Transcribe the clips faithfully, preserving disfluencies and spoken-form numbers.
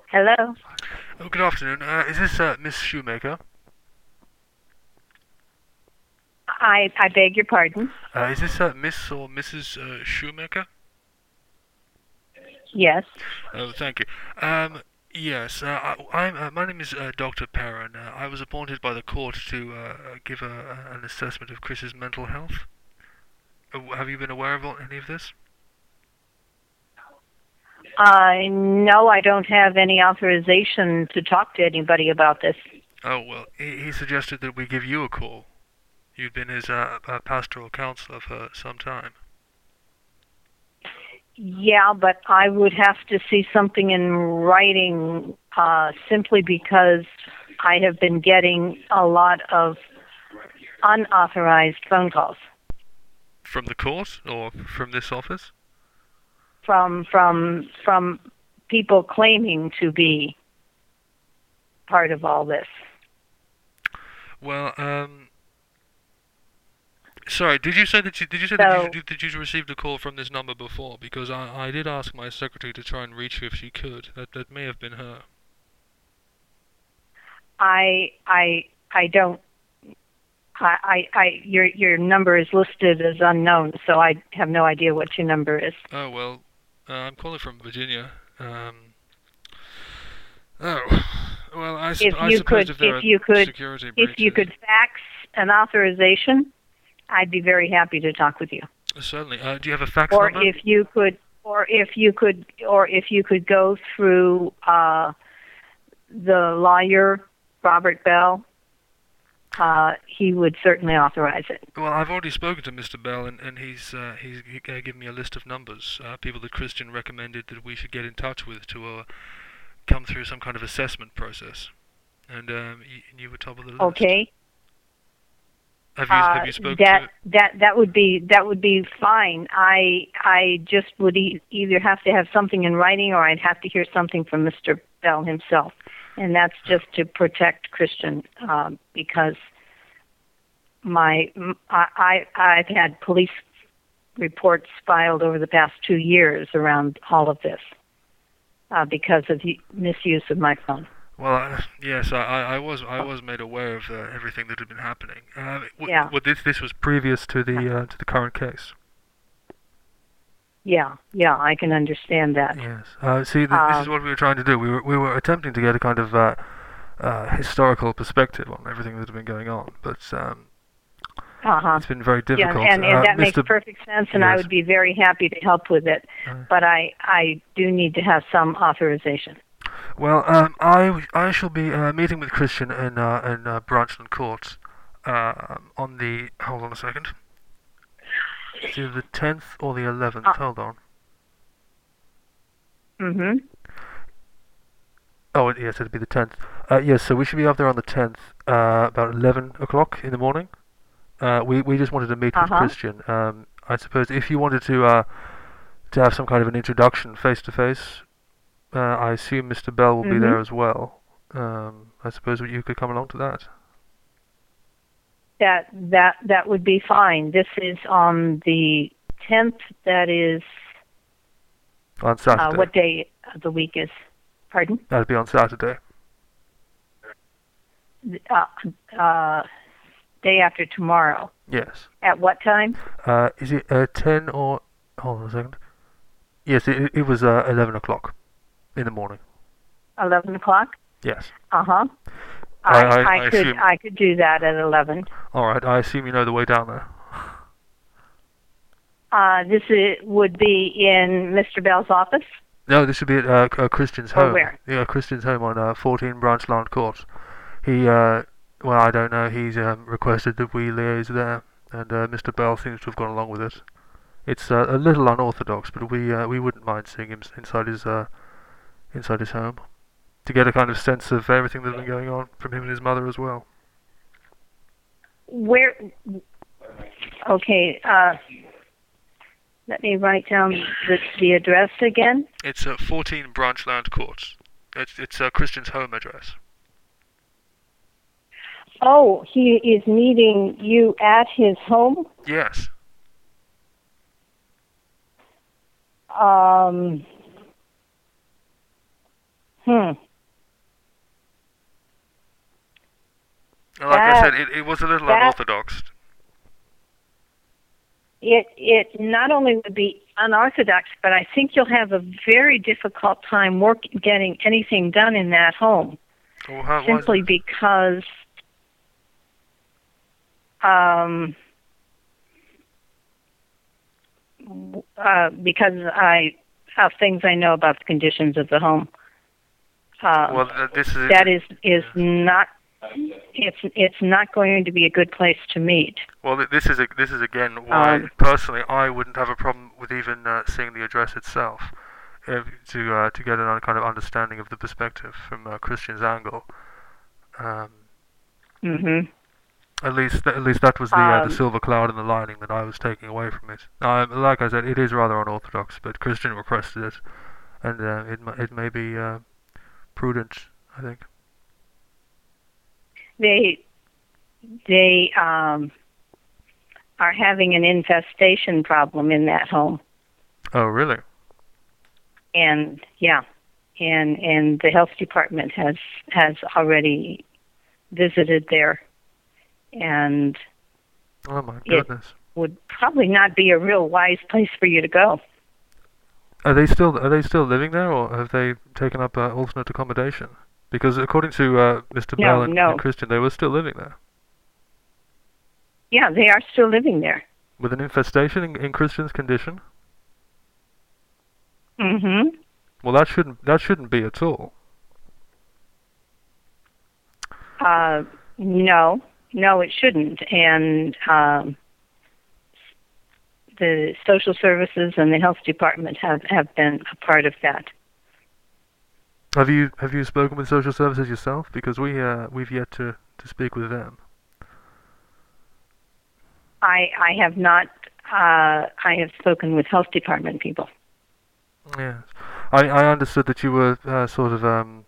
Hello. Oh, good afternoon. Uh, is this uh, Miss Shoemaker? I I beg your pardon. Uh, is this uh, Miss or Missus Uh, Shoemaker? Yes. Oh, thank you. Um, yes, uh, I, I'm. Uh, my name is uh, Doctor Perrin. Uh, I was appointed by the court to uh, give a, an assessment of Chris's mental health. Uh, have you been aware of any of this? I no, I don't have any authorization to talk to anybody about this. Oh well, he, he suggested that we give you a call. You've been his uh, uh, pastoral counselor for some time. Yeah, but I would have to see something in writing uh, simply because I have been getting a lot of unauthorized phone calls From the court or from this office? from from from people claiming to be part of all this. Well, um, sorry, did you say that you did you say that So you did you received a call from this number before? Because I I did ask my secretary to try and reach you if she could. That that may have been her. I I I don't I, I, I, your your number is listed as unknown, so I have no idea what your number is. Oh well, uh, I'm calling from Virginia. Um, oh, well, I sup If I you suppose could, if there if are you could, security if you breaches, could fax an authorization, I'd be very happy to talk with you. certainly. Uh, do you have a fax Or number? if you could, or if you could, or if you could go through uh, the lawyer Robert Bell, uh, he would certainly authorize it. Well, I've already spoken to Mister Bell, and, and he's uh, he's he, uh, given me a list of numbers, uh, people that Christian recommended that we should get in touch with to uh, come through some kind of assessment process. And um, you, you were top of the list. Okay. Have you have Uh, you spoken that to? that that would be that would be fine. I I just would e- either have to have something in writing, or I'd have to hear something from Mister Bell himself, and that's just to protect Christian, um, because my m- I I- I've had police reports filed over the past two years around all of this uh, because of the misuse of my phone. Well, uh, yes, I, I I was I was made aware of uh, everything that had been happening. Uh, w- Yeah, w- this this was previous to the uh, to the current case. yeah, yeah. I can understand that. Yes. Uh, see, th- this is Um, what we were trying to do. We were we were attempting to get a kind of uh, uh, historical perspective on everything that had been going on, but um, uh huh. it's been very Yeah, difficult. and, and Uh, that makes Mister perfect sense, and I Yes. would be very happy to help with it. Uh, But I, I do need to have some authorization. well, um, I I shall be uh, meeting with Christian in uh, in uh, Branchland Court uh, on the hold on a second. It's either the tenth or the eleventh. Uh, Hold on. mm-hmm. Oh, yes, it'd be the tenth. Uh, yes, so we should be up there on the tenth, uh, about eleven o'clock in the morning. Uh, we we just wanted to meet with Uh-huh. Christian. Um, I suppose if you wanted to uh, to have some kind of an introduction face to face, uh, I assume Mister Bell will be Mm-hmm. there as well. Um, I suppose you could come along to that That that that would be fine. This is on the tenth. That is on uh, Saturday. what day of the week is? Pardon? That'd be on Saturday. Uh, uh, day after tomorrow. Yes. At what time? Uh, is it uh, ten or hold on a second? Yes, it it was uh, eleven o'clock in the morning. Eleven o'clock. Yes. Uh huh. I, I I, I I could assume. I could do that at eleven. All right. I assume you know the way down there. Uh, this is, would be in Mister Bell's office, No, this would be at uh, uh, Christian's or home. where? Yeah, Christian's home on uh, fourteen Branchland Court. He, uh, well, I don't know. He's um, requested that we liaise there, and uh, Mister Bell seems to have gone along with it. It's uh, a little unorthodox, but we uh, we wouldn't mind seeing him s- inside his uh, inside his home to get a kind of sense of everything that's been going on from him and his mother as well. Where? Okay. Uh, let me write down the the address again. It's uh, fourteen Branchland Court. It's it's uh, Christian's home address. Oh, he is meeting you at his home. Yes. Um. Hmm. And like I said, it, it was a little that, unorthodox. It it not only would be unorthodox, but I think you'll have a very difficult time work getting anything done in that home. Well, how, simply because um, uh, because I of things I know about the conditions of the home. Uh, well, this is that is is not. It's it's not going to be a good place to meet. Well, this is a, this is again why um, personally I wouldn't have a problem with even uh, seeing the address itself, if, to uh, to get a kind of understanding of the perspective from uh, Christian's angle. Um, mm-hmm. At least at least that was the uh, um, the silver cloud in the lining that I was taking away from it. Um, like I said, it is rather unorthodox, but Christian requested it, and uh, it it may be uh, prudent, I think. They they um, are having an infestation problem in that home. Oh, really? And yeah, and and the health department has has already visited there, and oh my goodness, it would probably not be a real wise place for you to go. Are they still are they still living there, or have they taken up uh, alternate accommodation? Because according to uh, Mister No, Bell and, no. and Christian, they were still living there. Yeah, they are still living there. With an infestation in, in Christian's condition? Mm-hmm. Well, that shouldn't that shouldn't be at all. Uh, no, no, it shouldn't. And um, the social services and the health department have, have been a part of that. Have you have you spoken with social services yourself? Because we uh, we've yet to, to speak with them. I I have not. Uh, I have spoken with health department people. Yes, I I understood that you were uh, sort of um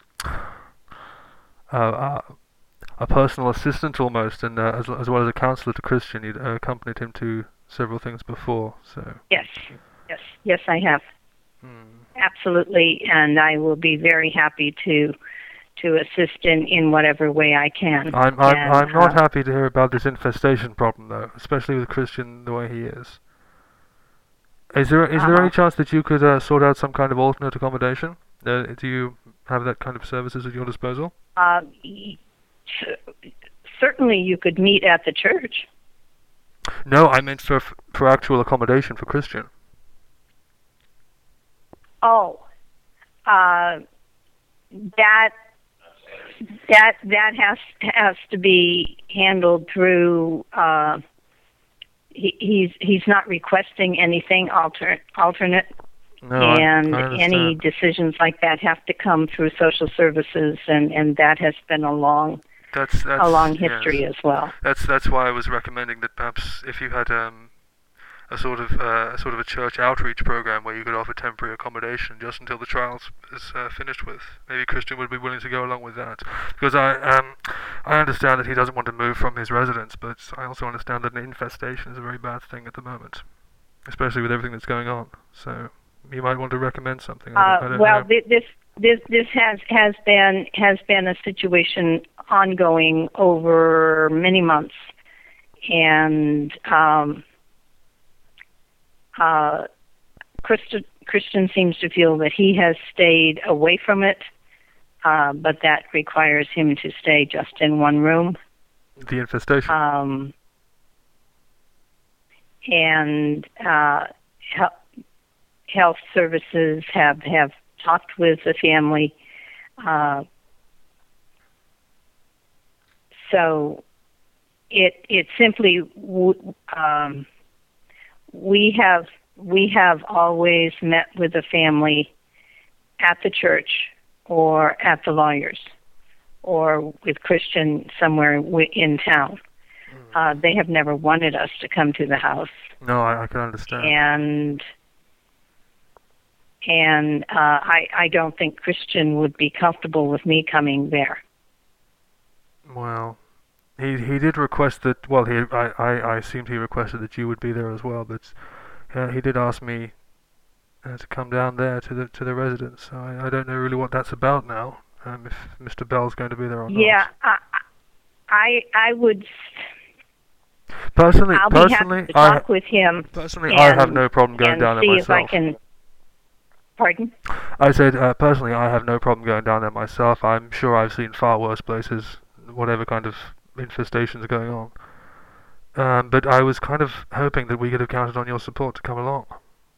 uh, uh, a personal assistant almost, and uh, as as well as a counselor to Christian. You'd uh, accompanied him to several things before. So yes, yes, yes, I have. Hmm. Absolutely, and I will be very happy to to assist in, in whatever way I can. I'm I'm and, I'm not uh, happy to hear about this infestation problem though, especially with Christian the way he is. Is there is there uh-huh. any chance that you could uh, sort out some kind of alternate accommodation? Uh, do you have that kind of services at your disposal? Uh, certainly, you could meet at the church. No, I meant for for actual accommodation for Christian. Oh, uh, that that that has has to be handled through. Uh, he, he's he's not requesting anything alter, alternate, No, and I, I any decisions like that have to come through social services, and, and that has been a long that's, that's, a long history yes. as well. That's that's why I was recommending that perhaps if you had um. a sort of uh, a sort of a church outreach program where you could offer temporary accommodation just until the trials is uh, finished with. Maybe Christian would be willing to go along with that, because I um I understand that he doesn't want to move from his residence, but I also understand that an infestation is a very bad thing at the moment, especially with everything that's going on. So you might want to recommend something. I don't, Uh, I don't well, know. thi- this this this has has been has been a situation ongoing over many months, and um, uh, Christian Christian seems to feel that he has stayed away from it, uh, but that requires him to stay just in one room. The infestation. Um, and uh, he- health services have have talked with the family. Uh, so it it simply w- um, we have we have always met with the family at the church or at the lawyers or with Christian somewhere w- in town. Uh, they have never wanted us to come to the house. No, I, I can understand. And and uh, I I don't think Christian would be comfortable with me coming there. Well, he he did request that. Well, he I, I, I assumed he requested that you would be there as well, but uh, he did ask me uh, to come down there to the to the residence. So I, I don't know really what that's about now. Um, if Mister Bell's going to be there or Yeah, not. I, I, I would. Personally, I'll personally, be happy to I talk with him. personally and, I have no problem going and down there see myself. if I can. Pardon? I said uh, personally, I have no problem going down there myself. I'm sure I've seen far worse places, whatever kind of infestations are going on. Um, but I was kind of hoping that we could have counted on your support to come along,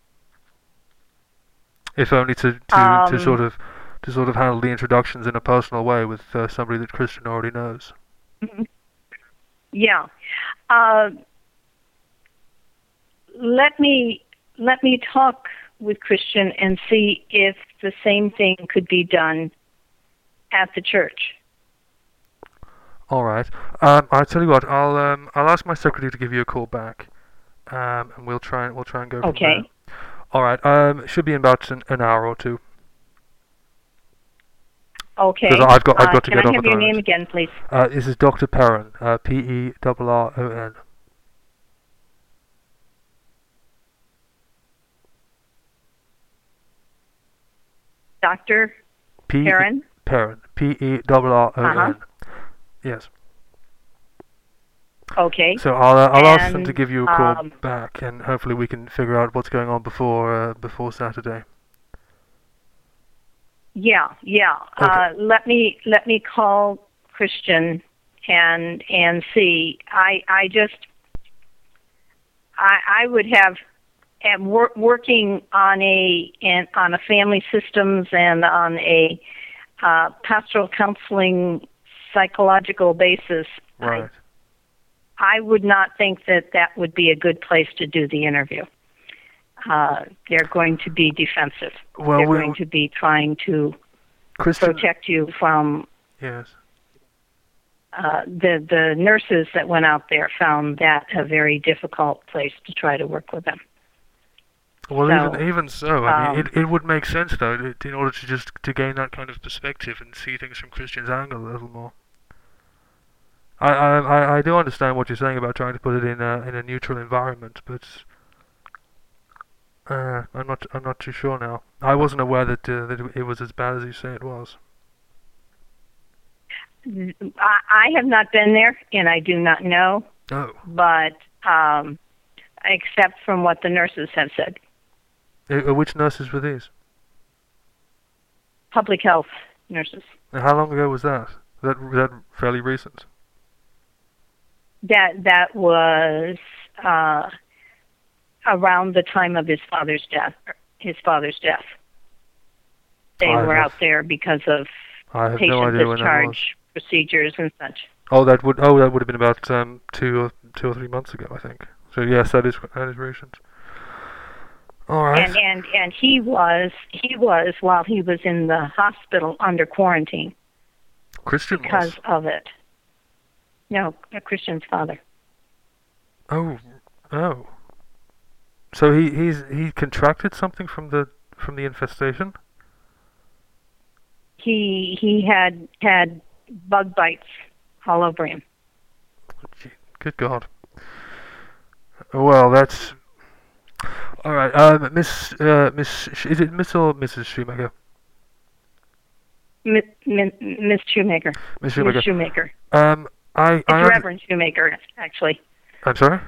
if only to to, Um, to sort of to sort of handle the introductions in a personal way with uh, somebody that Christian already knows. Yeah. Uh, let me let me talk with Christian and see if the same thing could be done at the church. All right. Um, I'll tell you what. I'll um, I'll ask my secretary to give you a call back, um, and we'll try and we'll try and go from Okay. there. All right. Um, it should be in about an, an hour or two. Okay. Because I've got I've Uh, got to can get I off have at the your moment. name again, please? Uh, this is Doctor Perron. Uh, P E R R O N. Doctor P Perron? Perron. P E R R O N. Uh-huh. Yes. Okay. So I'll uh, I'll ask them to And, give you a call um, back, and hopefully we can figure out what's going on before uh, before Saturday. Yeah, yeah. Okay. Uh, let me let me call Christian and and see. I I just I I would have am wor- working on a and on a family systems and on a uh, pastoral counseling psychological basis. Right. I, I would not think that that would be a good place to do the interview. Uh, they're going to be defensive. Well, they're we, going to be trying to Christian. protect you from Yes. uh, the the nurses that went out there found that a very difficult place to try to work with them. Well, So, even even so, I mean, um, it it would make sense though, that in order to just to gain that kind of perspective and see things from Christian's angle a little more. I I I I do understand what you're saying about trying to put it in a in a neutral environment, but uh, I'm not I'm not too sure now. I wasn't aware that uh, that it was as bad as you say it was. I, I have not been there, and I do not know, Oh. but um, except from what the nurses have said. Uh, which nurses were these? Public health nurses. And how long ago was that? That that fairly recent. That that was uh, around the time of his father's death. His father's death. They I were have- out there because of I have patient no idea when that was. discharge procedures and such. Oh, that would oh that would have been about um two or two or three months ago, I think. So yes, that is that is recent. All right. And and and he was he was while he was in the hospital under quarantine Christian because was. of it. No, a Christian's father. Oh, oh. So he he's he contracted something from the from the infestation. He he had had bug bites all over him. Gee, good God. Well, that's all right. Um, Miss uh Miss Sh- is it Miss or Missus Shoemaker? Miss Miss Shoemaker. Miss Shoemaker. Miss Shoemaker. Um, I It's I under- Reverend Shoemaker, actually. I'm sorry.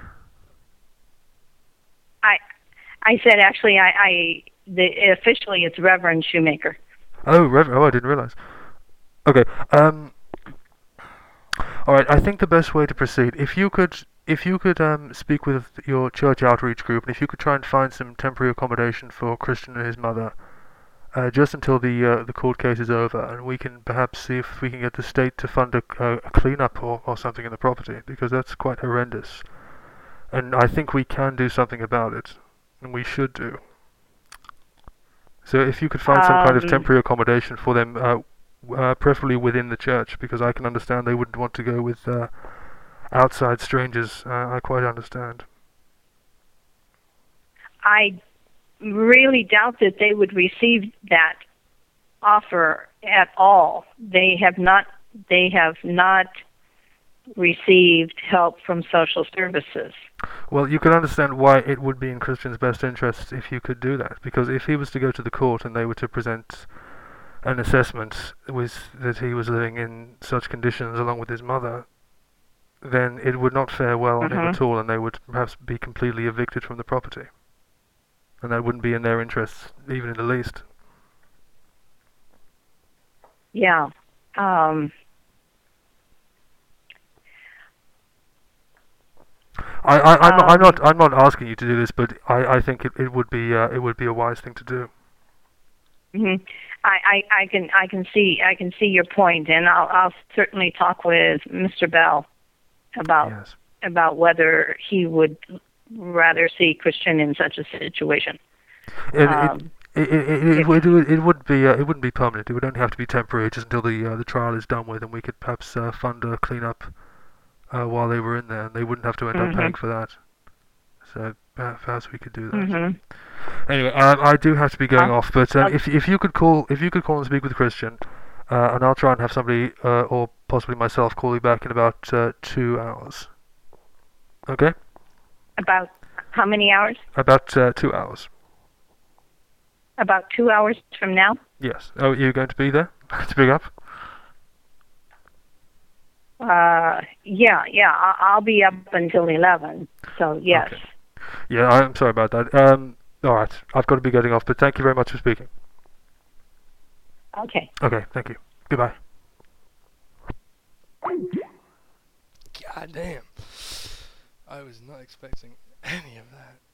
I I said actually I, I the officially it's Reverend Shoemaker. Oh, Rev- oh, I didn't realize. Okay. Um. All right. I think the best way to proceed, if you could, if you could um speak with your church outreach group, and if you could try and find some temporary accommodation for Christian and his mother, uh, just until the uh, the court case is over, and we can perhaps see if we can get the state to fund a, a, a cleanup or, or something in the property, because that's quite horrendous, and I think we can do something about it, and we should do. So if you could find some kind of Um, temporary accommodation for them, uh, w- uh, preferably within the church, because I can understand they wouldn't want to go with uh, outside strangers. Uh, I quite understand. I really doubt that they would receive that offer at all. They have not they have not received help from social services. Well, you can understand why it would be in Christian's best interest if you could do that, because if he was to go to the court and they were to present an assessment with that he was living in such conditions along with his mother, then it would not fare well on him Mhm. at all, and they would perhaps be completely evicted from the property, and that wouldn't be in their interests even in the least. Yeah. Um, I, I, I'm, not, I'm um, not, I'm not asking you to do this, but I, I think it, it would be, uh, it would be a wise thing to do. mhm. I, I, I can, I can see, I can see your point, and I'll, I'll certainly talk with Mister Bell about Yes. about whether he would rather see Christian in such a situation. It, it, Um, it, it, it, if, it, would, it would be, uh, it wouldn't be permanent. It would only have to be temporary, just until the, uh, the trial is done with, and we could perhaps uh, fund a clean-up uh, while they were in there, and they wouldn't have to end up paying mhm, for that. So uh, perhaps we could do that. mhm. Anyway, um, I do have to be going I'll, off, but um, I'll, if if you could call if you could call and speak with Christian, uh, and I'll try and have somebody uh, or possibly myself call you back in about uh, two hours. Okay, about how many hours? about uh, two hours. About two hours from now. Yes. Oh, you're going to be there to pick up? Uh, yeah, yeah. I, I'll be up until eleven. So yes. Okay. Yeah, I'm sorry about that. Um, all right, I've got to be getting off, but thank you very much for speaking. Okay. Okay, thank you. Goodbye. God damn. I was not expecting any of that.